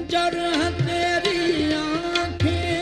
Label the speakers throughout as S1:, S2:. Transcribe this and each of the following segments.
S1: खंजर है तेरी आंखें,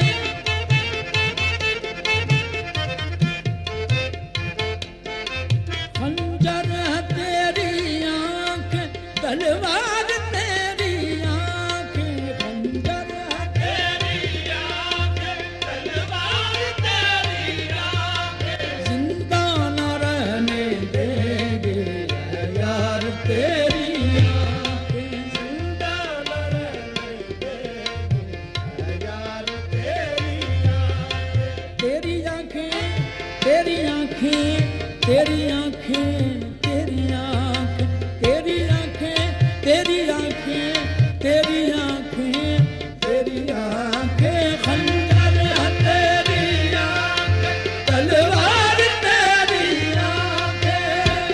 S1: खंजर है तेरी आंखें, तलवार तेरी आंखें, खंजर है तेरी आंखें, तलवार तेरी आंखें, जिंदा न रहने देंगे यार तेरी आंखें, जिंदा न रहने देंगे यार तेरी आंखें, तेरी आंखें, तेरी आंखें, तेरी आंखें, तेरी आंखें, तेरी आंखें, तेरी आंखें, तेरी आंखें, तेरी आंखें, खंजर है तेरी आंखें, तलवार तेरी आंखें।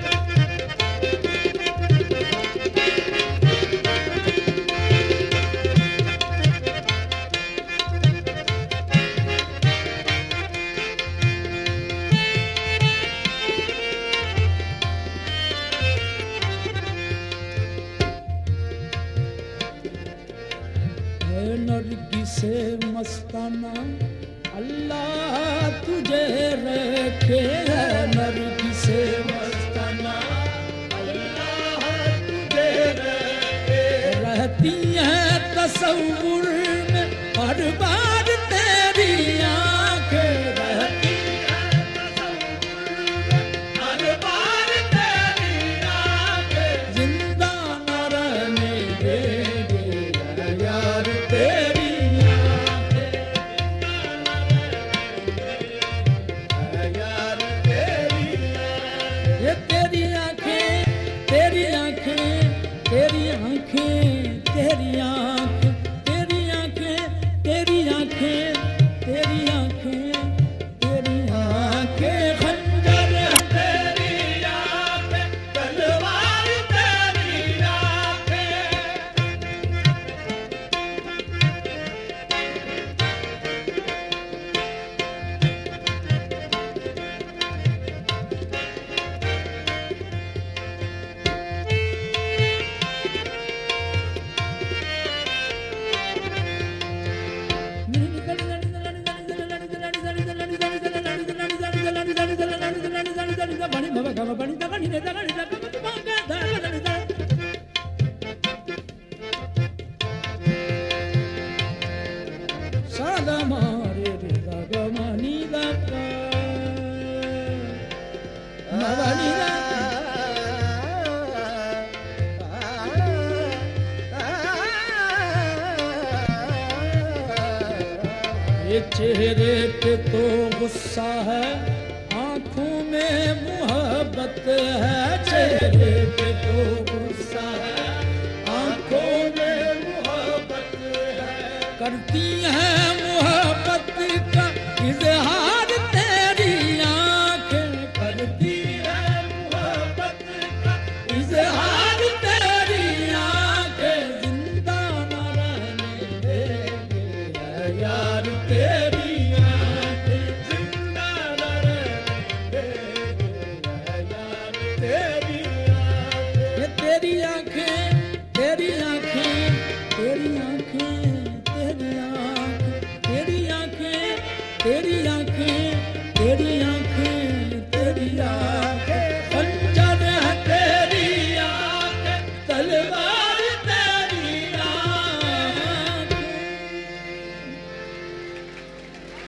S1: नरगिसे मस्ताना अल्लाह तुझे रखे, है नरगिसे मस्ताना अल्लाह तुझे रखे, रहती है तसव्वुर में हर बार तेरी आंखें, रहती है तसव्वुर में हर बार तेरी आंखें, जिंदा न रहने देंगे यार तेरी आंखें, यार तेरी आंखें, ये तेरी आंखें, तेरी आंखें, तेरी आंखें, तेरी आंखें, तेरी आंखें, तेरी आंखें, तेरी आंखें, तेरी आंखें, खंजर है तेरी आंखें, तलवार तेरी आंखें। Sada mare re ga ga ma ni da pa ma ba ni da ये चेहरे पे तो गुस्सा है, आंखों में मोहब्बत है, चेहरे पे तो गुस्सा है, आंखों में मोहब्बत है, करती है मोहब्बत का इजहार तेरी आंखें, करती है मोहब्बत का इजहार तेरी आंखें, जिंदा न रहने देंगे यार तेरी आंखें, जिंदा न रहने देंगे यार तेरी आंखें, ये तेरी आंखें, तेरी आंखें, तेरी आंखें, तेरी आंखें, तेरी आंखें, तेरी आंखें,